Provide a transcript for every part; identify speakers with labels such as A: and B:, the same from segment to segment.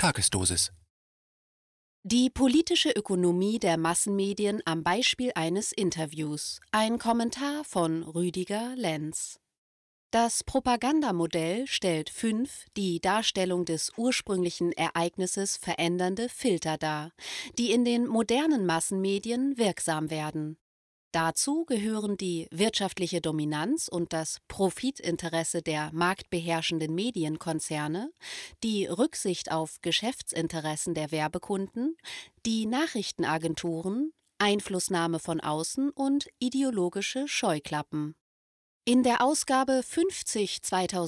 A: Tagesdosis.
B: Die politische Ökonomie der Massenmedien am Beispiel eines Interviews. Ein Kommentar von Rüdiger Lenz. Das Propagandamodell stellt 5 die Darstellung des ursprünglichen Ereignisses verändernde Filter dar, die in den modernen Massenmedien wirksam werden. Dazu gehören die wirtschaftliche Dominanz und das Profitinteresse der marktbeherrschenden Medienkonzerne, die Rücksicht auf Geschäftsinteressen der Werbekunden, die Nachrichtenagenturen, Einflussnahme von außen und ideologische Scheuklappen. In der Ausgabe 50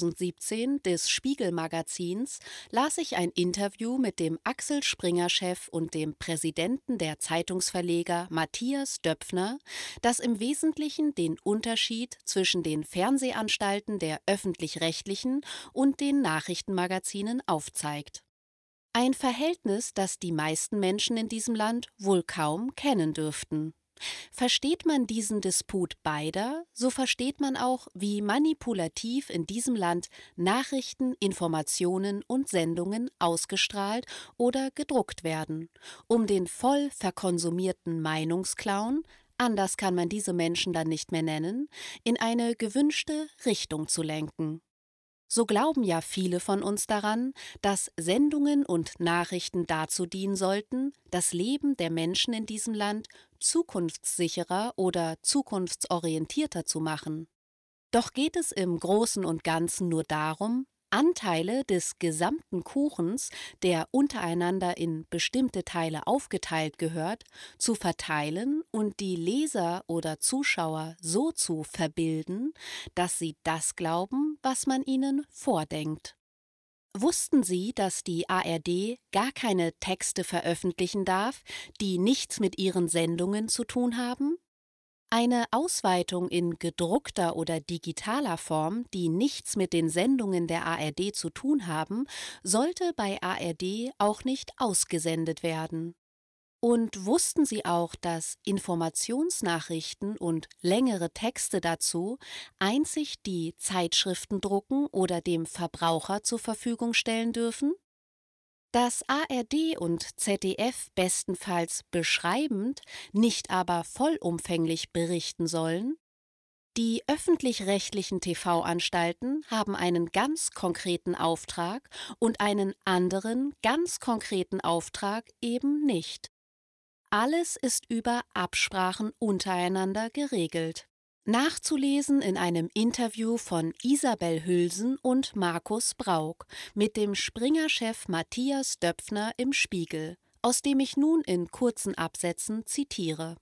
B: 2017 des Spiegel-Magazins las ich ein Interview mit dem Axel Springer-Chef und dem Präsidenten der Zeitungsverleger Matthias Döpfner, das im Wesentlichen den Unterschied zwischen den Fernsehanstalten der öffentlich-rechtlichen und den Nachrichtenmagazinen aufzeigt. Ein Verhältnis, das die meisten Menschen in diesem Land wohl kaum kennen dürften. Versteht man diesen Disput beider, so versteht man auch, wie manipulativ in diesem Land Nachrichten, Informationen und Sendungen ausgestrahlt oder gedruckt werden, um den voll verkonsumierten Meinungsclown, anders kann man diese Menschen dann nicht mehr nennen, in eine gewünschte Richtung zu lenken. So glauben ja viele von uns daran, dass Sendungen und Nachrichten dazu dienen sollten, das Leben der Menschen in diesem Land zukunftssicherer oder zukunftsorientierter zu machen. Doch geht es im Großen und Ganzen nur darum, Anteile des gesamten Kuchens, der untereinander in bestimmte Teile aufgeteilt gehört, zu verteilen und die Leser oder Zuschauer so zu verbilden, dass sie das glauben, was man ihnen vordenkt. Wussten Sie, dass die ARD gar keine Texte veröffentlichen darf, die nichts mit ihren Sendungen zu tun haben? Eine Ausweitung in gedruckter oder digitaler Form, die nichts mit den Sendungen der ARD zu tun haben, sollte bei ARD auch nicht ausgesendet werden. Und wussten Sie auch, dass Informationsnachrichten und längere Texte dazu einzig die Zeitschriften drucken oder dem Verbraucher zur Verfügung stellen dürfen? Dass ARD und ZDF bestenfalls beschreibend, nicht aber vollumfänglich berichten sollen? Die öffentlich-rechtlichen TV-Anstalten haben einen ganz konkreten Auftrag und einen anderen, ganz konkreten Auftrag eben nicht. Alles ist über Absprachen untereinander geregelt. Nachzulesen in einem Interview von Isabel Hülsen und Markus Brauk mit dem Springer-Chef Matthias Döpfner im Spiegel, aus dem ich nun in kurzen Absätzen zitiere.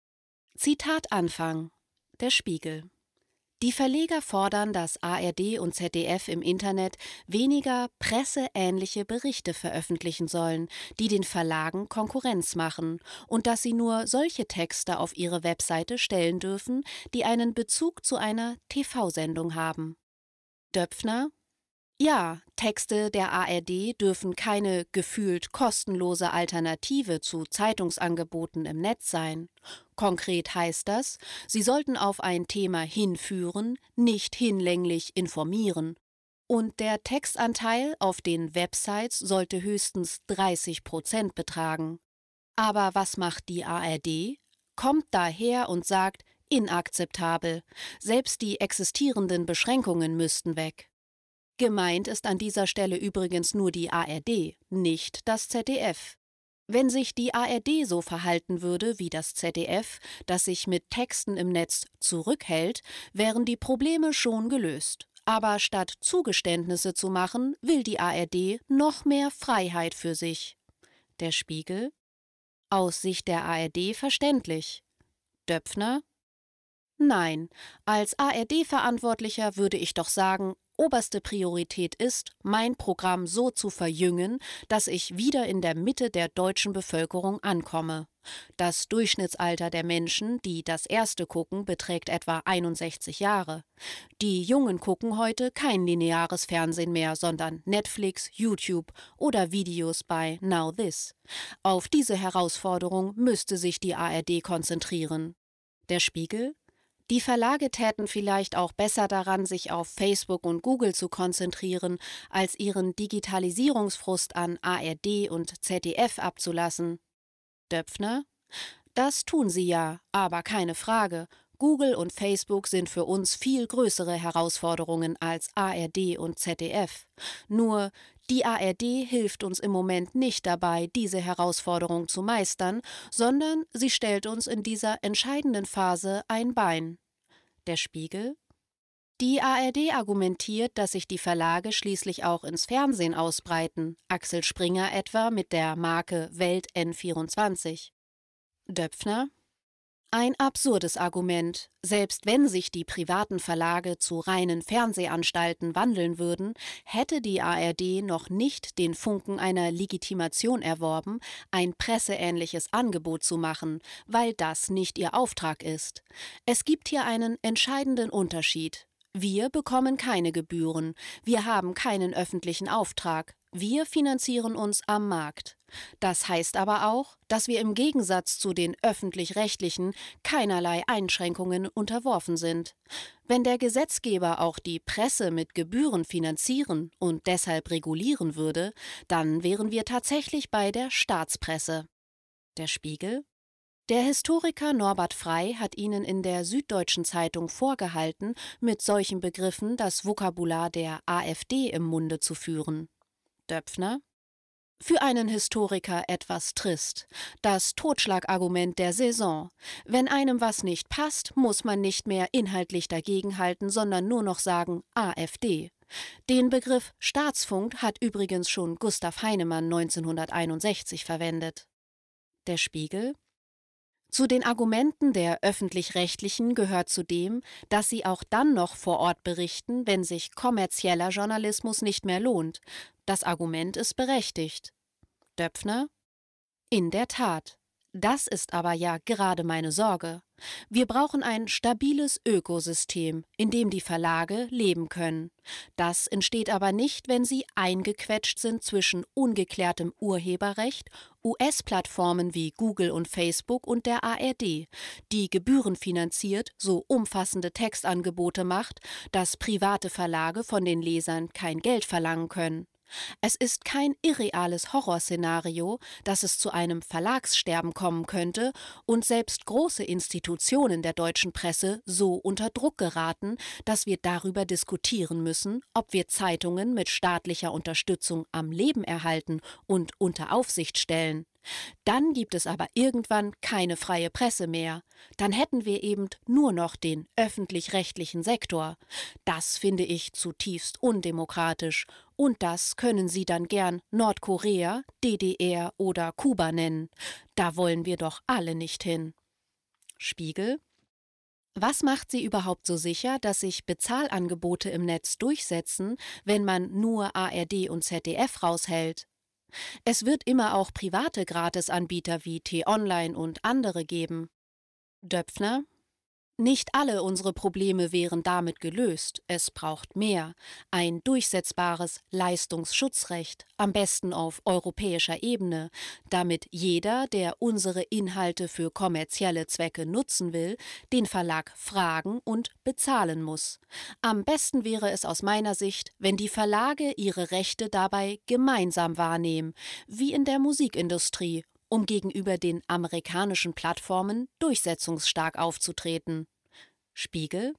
B: Zitat Anfang. Der Spiegel. Die Verleger fordern, dass ARD und ZDF im Internet weniger presseähnliche Berichte veröffentlichen sollen, die den Verlagen Konkurrenz machen, und dass sie nur solche Texte auf ihre Webseite stellen dürfen, die einen Bezug zu einer TV-Sendung haben. Döpfner: Ja, Texte der ARD dürfen keine gefühlt kostenlose Alternative zu Zeitungsangeboten im Netz sein. Konkret heißt das, sie sollten auf ein Thema hinführen, nicht hinlänglich informieren. Und der Textanteil auf den Websites sollte höchstens 30% betragen. Aber was macht die ARD? Kommt daher und sagt, inakzeptabel, selbst die existierenden Beschränkungen müssten weg. Gemeint ist an dieser Stelle übrigens nur die ARD, nicht das ZDF. Wenn sich die ARD so verhalten würde wie das ZDF, das sich mit Texten im Netz zurückhält, wären die Probleme schon gelöst. Aber statt Zugeständnisse zu machen, will die ARD noch mehr Freiheit für sich. Der Spiegel: Aus Sicht der ARD verständlich. Döpfner: Nein, als ARD-Verantwortlicher würde ich doch sagen, oberste Priorität ist, mein Programm so zu verjüngen, dass ich wieder in der Mitte der deutschen Bevölkerung ankomme. Das Durchschnittsalter der Menschen, die das erste gucken, beträgt etwa 61 Jahre. Die Jungen gucken heute kein lineares Fernsehen mehr, sondern Netflix, YouTube oder Videos bei Now This. Auf diese Herausforderung müsste sich die ARD konzentrieren. Der Spiegel: Die Verlage täten vielleicht auch besser daran, sich auf Facebook und Google zu konzentrieren, als ihren Digitalisierungsfrust an ARD und ZDF abzulassen. Döpfner: Das tun sie ja, aber keine Frage. Google und Facebook sind für uns viel größere Herausforderungen als ARD und ZDF. Nur die ARD hilft uns im Moment nicht dabei, diese Herausforderung zu meistern, sondern sie stellt uns in dieser entscheidenden Phase ein Bein. Der Spiegel: Die ARD argumentiert, dass sich die Verlage schließlich auch ins Fernsehen ausbreiten, Axel Springer etwa mit der Marke Welt N24. Döpfner: Ein absurdes Argument. Selbst wenn sich die privaten Verlage zu reinen Fernsehanstalten wandeln würden, hätte die ARD noch nicht den Funken einer Legitimation erworben, ein presseähnliches Angebot zu machen, weil das nicht ihr Auftrag ist. Es gibt hier einen entscheidenden Unterschied. Wir bekommen keine Gebühren, wir haben keinen öffentlichen Auftrag, wir finanzieren uns am Markt. Das heißt aber auch, dass wir im Gegensatz zu den öffentlich-rechtlichen keinerlei Einschränkungen unterworfen sind. Wenn der Gesetzgeber auch die Presse mit Gebühren finanzieren und deshalb regulieren würde, dann wären wir tatsächlich bei der Staatspresse. Der Spiegel: Der Historiker Norbert Frey hat Ihnen in der Süddeutschen Zeitung vorgehalten, mit solchen Begriffen das Vokabular der AfD im Munde zu führen. Döpfner: Für einen Historiker etwas trist. Das Totschlagargument der Saison. Wenn einem was nicht passt, muss man nicht mehr inhaltlich dagegenhalten, sondern nur noch sagen AfD. Den Begriff Staatsfunk hat übrigens schon Gustav Heinemann 1961 verwendet. Der Spiegel: Zu den Argumenten der Öffentlich-Rechtlichen gehört zudem, dass sie auch dann noch vor Ort berichten, wenn sich kommerzieller Journalismus nicht mehr lohnt. Das Argument ist berechtigt. Döpfner: In der Tat. Das ist aber ja gerade meine Sorge. Wir brauchen ein stabiles Ökosystem, in dem die Verlage leben können. Das entsteht aber nicht, wenn sie eingequetscht sind zwischen ungeklärtem Urheberrecht, US-Plattformen wie Google und Facebook und der ARD, die gebührenfinanziert so umfassende Textangebote macht, dass private Verlage von den Lesern kein Geld verlangen können. Es ist kein irreales Horrorszenario, dass es zu einem Verlagssterben kommen könnte und selbst große Institutionen der deutschen Presse so unter Druck geraten, dass wir darüber diskutieren müssen, ob wir Zeitungen mit staatlicher Unterstützung am Leben erhalten und unter Aufsicht stellen. Dann gibt es aber irgendwann keine freie Presse mehr. Dann hätten wir eben nur noch den öffentlich-rechtlichen Sektor. Das finde ich zutiefst undemokratisch. Und das können Sie dann gern Nordkorea, DDR oder Kuba nennen. Da wollen wir doch alle nicht hin. Spiegel: Was macht Sie überhaupt so sicher, dass sich Bezahlangebote im Netz durchsetzen, wenn man nur ARD und ZDF raushält? Es wird immer auch private Gratisanbieter wie T-Online und andere geben. Döpfner: Nicht alle unsere Probleme wären damit gelöst. Es braucht mehr. Ein durchsetzbares Leistungsschutzrecht, am besten auf europäischer Ebene, damit jeder, der unsere Inhalte für kommerzielle Zwecke nutzen will, den Verlag fragen und bezahlen muss. Am besten wäre es aus meiner Sicht, wenn die Verlage ihre Rechte dabei gemeinsam wahrnehmen, wie in der Musikindustrie, um gegenüber den amerikanischen Plattformen durchsetzungsstark aufzutreten. Spiegel: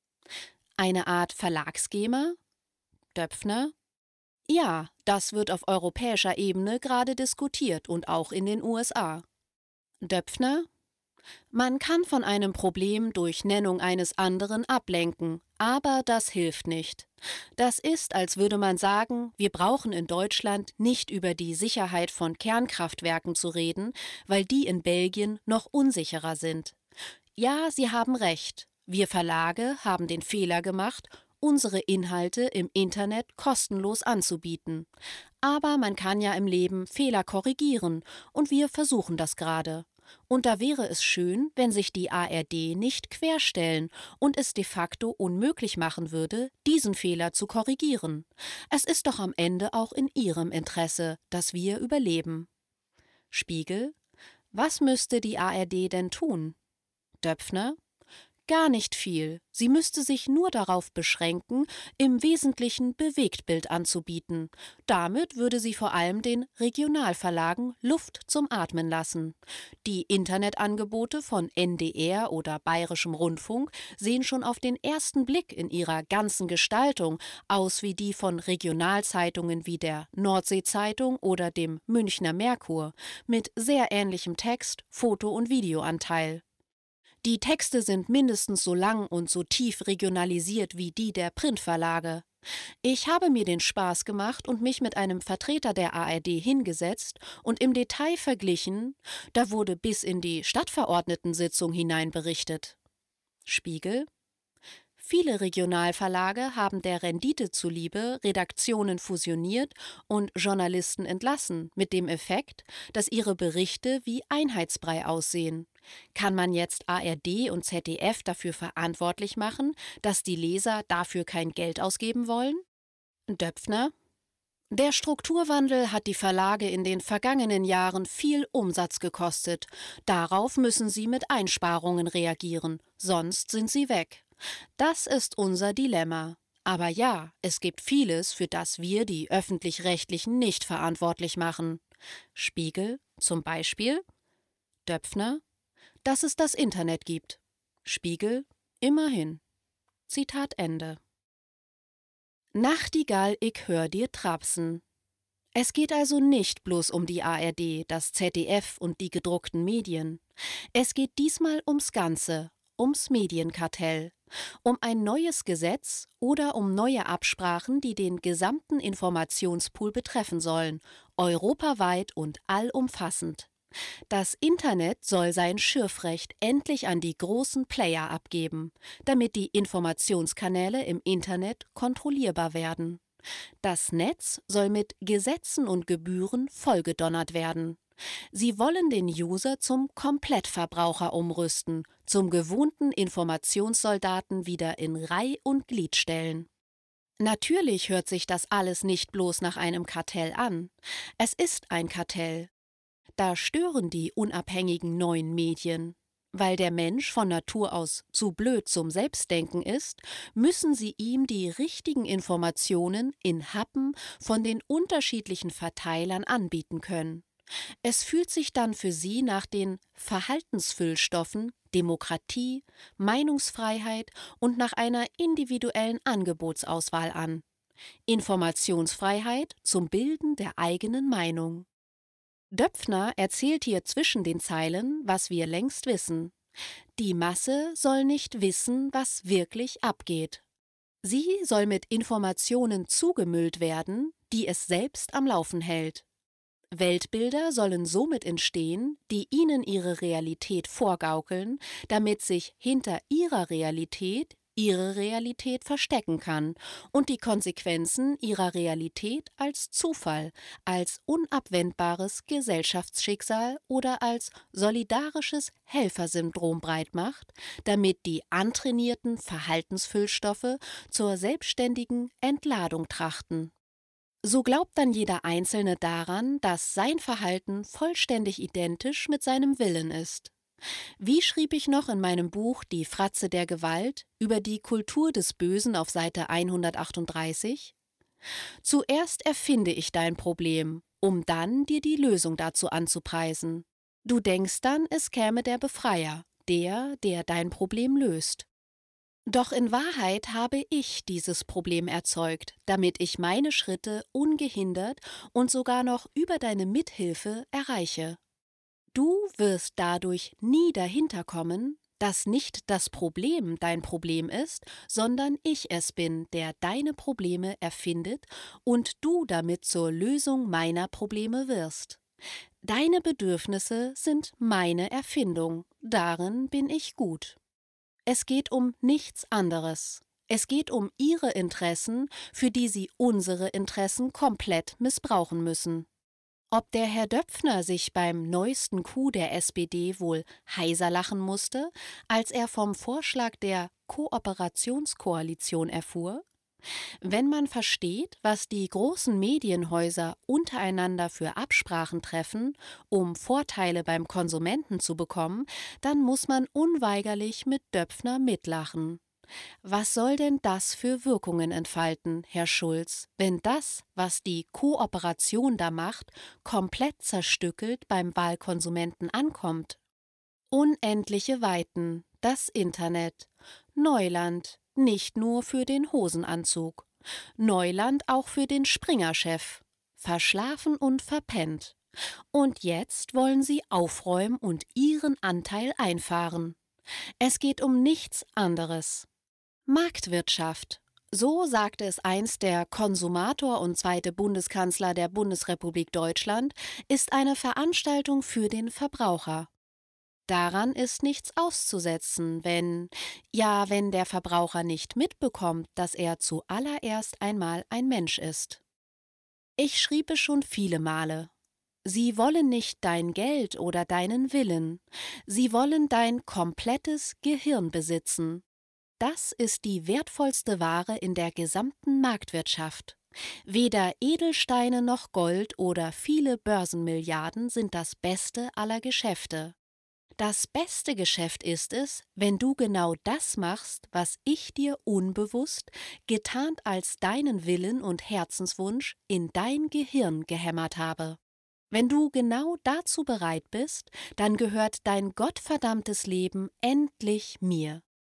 B: Eine Art Verlagsgema? Döpfner: Ja, das wird auf europäischer Ebene gerade diskutiert und auch in den USA. Döpfner: Man kann von einem Problem durch Nennung eines anderen ablenken, aber das hilft nicht. Das ist, als würde man sagen, wir brauchen in Deutschland nicht über die Sicherheit von Kernkraftwerken zu reden, weil die in Belgien noch unsicherer sind. Ja, Sie haben recht. Wir Verlage haben den Fehler gemacht, unsere Inhalte im Internet kostenlos anzubieten. Aber man kann ja im Leben Fehler korrigieren, und wir versuchen das gerade. Und da wäre es schön, wenn sich die ARD nicht querstellen und es de facto unmöglich machen würde, diesen Fehler zu korrigieren. Es ist doch am Ende auch in ihrem Interesse, dass wir überleben. Spiegel: Was müsste die ARD denn tun? Döpfner: Gar nicht viel. Sie müsste sich nur darauf beschränken, im Wesentlichen Bewegtbild anzubieten. Damit würde sie vor allem den Regionalverlagen Luft zum Atmen lassen. Die Internetangebote von NDR oder Bayerischem Rundfunk sehen schon auf den ersten Blick in ihrer ganzen Gestaltung aus wie die von Regionalzeitungen wie der Nordsee-Zeitung oder dem Münchner Merkur, mit sehr ähnlichem Text, Foto- und Videoanteil. Die Texte sind mindestens so lang und so tief regionalisiert wie die der Printverlage. Ich habe mir den Spaß gemacht und mich mit einem Vertreter der ARD hingesetzt und im Detail verglichen, da wurde bis in die Stadtverordnetensitzung hinein berichtet. Spiegel: Viele Regionalverlage haben der Rendite zuliebe Redaktionen fusioniert und Journalisten entlassen, mit dem Effekt, dass ihre Berichte wie Einheitsbrei aussehen. Kann man jetzt ARD und ZDF dafür verantwortlich machen, dass die Leser dafür kein Geld ausgeben wollen? Döpfner: Der Strukturwandel hat die Verlage in den vergangenen Jahren viel Umsatz gekostet. Darauf müssen sie mit Einsparungen reagieren, sonst sind sie weg. Das ist unser Dilemma. Aber ja, es gibt vieles, für das wir die Öffentlich-Rechtlichen nicht verantwortlich machen. Spiegel: Zum Beispiel? Döpfner: Dass es das Internet gibt. Spiegel: Immerhin. Zitat Ende. Nachtigall, ich hör dir trapsen. Es geht also nicht bloß um die ARD, das ZDF und die gedruckten Medien. Es geht diesmal ums Ganze, ums Medienkartell, um ein neues Gesetz oder um neue Absprachen, die den gesamten Informationspool betreffen sollen, europaweit und allumfassend. Das Internet soll sein Schürfrecht endlich an die großen Player abgeben, damit die Informationskanäle im Internet kontrollierbar werden. Das Netz soll mit Gesetzen und Gebühren vollgedonnert werden. Sie wollen den User zum Komplettverbraucher umrüsten, zum gewohnten Informationssoldaten wieder in Reih und Glied stellen. Natürlich hört sich das alles nicht bloß nach einem Kartell an. Es ist ein Kartell. Da stören die unabhängigen neuen Medien. Weil der Mensch von Natur aus zu blöd zum Selbstdenken ist, müssen sie ihm die richtigen Informationen in Happen von den unterschiedlichen Verteilern anbieten können. Es fühlt sich dann für sie nach den Verhaltensfüllstoffen Demokratie, Meinungsfreiheit und nach einer individuellen Angebotsauswahl an. Informationsfreiheit zum Bilden der eigenen Meinung. Döpfner erzählt hier zwischen den Zeilen, was wir längst wissen. Die Masse soll nicht wissen, was wirklich abgeht. Sie soll mit Informationen zugemüllt werden, die es selbst am Laufen hält. Weltbilder sollen somit entstehen, die ihnen ihre Realität vorgaukeln, damit sich hinter ihre Realität verstecken kann und die Konsequenzen ihrer Realität als Zufall, als unabwendbares Gesellschaftsschicksal oder als solidarisches Helfersyndrom breitmacht, damit die antrainierten Verhaltensfüllstoffe zur selbstständigen Entladung trachten. So glaubt dann jeder Einzelne daran, dass sein Verhalten vollständig identisch mit seinem Willen ist. Wie schrieb ich noch in meinem Buch Die Fratze der Gewalt über die Kultur des Bösen auf Seite 138? Zuerst erfinde ich dein Problem, um dann dir die Lösung dazu anzupreisen. Du denkst dann, es käme der Befreier, der dein Problem löst. Doch in Wahrheit habe ich dieses Problem erzeugt, damit ich meine Schritte ungehindert und sogar noch über deine Mithilfe erreiche. Du wirst dadurch nie dahinter kommen, dass nicht das Problem dein Problem ist, sondern ich es bin, der deine Probleme erfindet und du damit zur Lösung meiner Probleme wirst. Deine Bedürfnisse sind meine Erfindung, darin bin ich gut. Es geht um nichts anderes. Es geht um ihre Interessen, für die sie unsere Interessen komplett missbrauchen müssen. Ob der Herr Döpfner sich beim neuesten Coup der SPD wohl heiser lachen musste, als er vom Vorschlag der Kooperationskoalition erfuhr? Wenn man versteht, was die großen Medienhäuser untereinander für Absprachen treffen, um Vorteile beim Konsumenten zu bekommen, dann muss man unweigerlich mit Döpfner mitlachen. Was soll denn das für Wirkungen entfalten, Herr Schulz, wenn das, was die Kooperation da macht, komplett zerstückelt beim Wahlkonsumenten ankommt? Unendliche Weiten, das Internet, Neuland, nicht nur für den Hosenanzug, Neuland auch für den Springer-Chef, verschlafen und verpennt. Und jetzt wollen sie aufräumen und ihren Anteil einfahren. Es geht um nichts anderes. Marktwirtschaft. So sagte es einst der Konsumator und zweite Bundeskanzler der Bundesrepublik Deutschland, ist eine Veranstaltung für den Verbraucher. Daran ist nichts auszusetzen, wenn der Verbraucher nicht mitbekommt, dass er zuallererst einmal ein Mensch ist. Ich schrieb es schon viele Male. Sie wollen nicht dein Geld oder deinen Willen, sie wollen dein komplettes Gehirn besitzen. Das ist die wertvollste Ware in der gesamten Marktwirtschaft. Weder Edelsteine noch Gold oder viele Börsenmilliarden sind das Beste aller Geschäfte. Das beste Geschäft ist es, wenn du genau das machst, was ich dir unbewusst, getarnt als deinen Willen und Herzenswunsch, in dein Gehirn gehämmert habe. Wenn du genau dazu bereit bist, dann gehört dein gottverdammtes Leben endlich mir.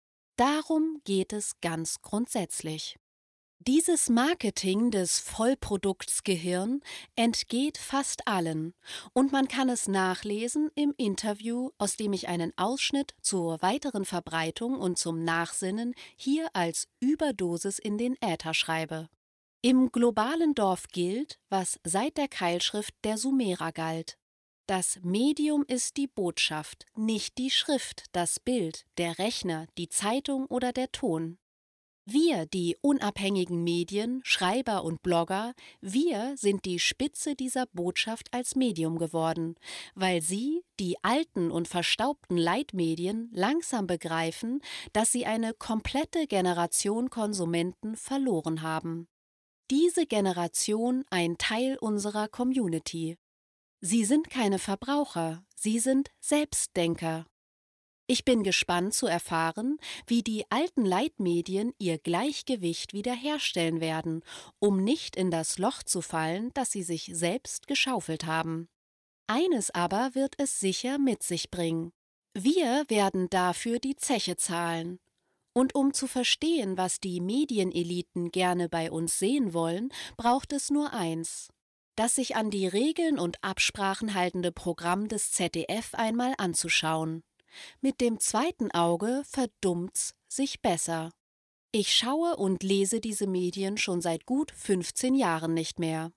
B: Darum geht es ganz grundsätzlich. Dieses Marketing des Vollprodukts Gehirn entgeht fast allen und man kann es nachlesen im Interview, aus dem ich einen Ausschnitt zur weiteren Verbreitung und zum Nachsinnen hier als Überdosis in den Äther schreibe. Im globalen Dorf gilt, was seit der Keilschrift der Sumerer galt. Das Medium ist die Botschaft, nicht die Schrift, das Bild, der Rechner, die Zeitung oder der Ton. Wir, die unabhängigen Medien, Schreiber und Blogger, wir sind die Spitze dieser Botschaft als Medium geworden, weil sie, die alten und verstaubten Leitmedien, langsam begreifen, dass sie eine komplette Generation Konsumenten verloren haben. Diese Generation ein Teil unserer Community. Sie sind keine Verbraucher, sie sind Selbstdenker. Ich bin gespannt zu erfahren, wie die alten Leitmedien ihr Gleichgewicht wiederherstellen werden, um nicht in das Loch zu fallen, das sie sich selbst geschaufelt haben. Eines aber wird es sicher mit sich bringen. Wir werden dafür die Zeche zahlen. Und um zu verstehen, was die Medieneliten gerne bei uns sehen wollen, braucht es nur eins: das sich an die Regeln und Absprachen haltende Programm des ZDF einmal anzuschauen. Mit dem zweiten Auge verdummt's sich besser. Ich schaue und lese diese Medien schon seit gut 15 Jahren nicht mehr.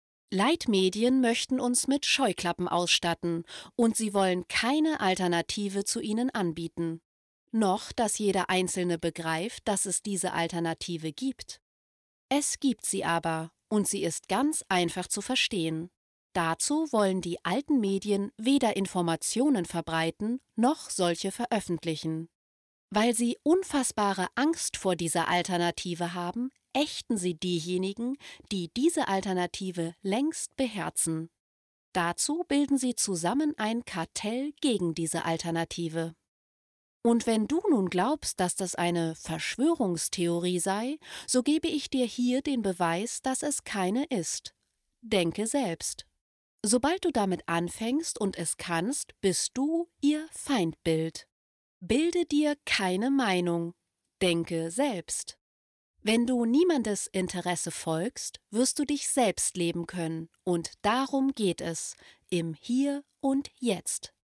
B: Leitmedien möchten uns mit Scheuklappen ausstatten und sie wollen keine Alternative zu ihnen anbieten. Noch, dass jeder Einzelne begreift, dass es diese Alternative gibt. Es gibt sie aber, und sie ist ganz einfach zu verstehen. Dazu wollen die alten Medien weder Informationen verbreiten, noch solche veröffentlichen. Weil sie unfassbare Angst vor dieser Alternative haben, ächten sie diejenigen, die diese Alternative längst beherzen. Dazu bilden sie zusammen ein Kartell gegen diese Alternative. Und wenn du nun glaubst, dass das eine Verschwörungstheorie sei, so gebe ich dir hier den Beweis, dass es keine ist. Denke selbst. Sobald du damit anfängst und es kannst, bist du ihr Feindbild. Bilde dir keine Meinung. Denke selbst. Wenn du niemandes Interesse folgst, wirst du dich selbst leben können. Und darum geht es, im Hier und Jetzt.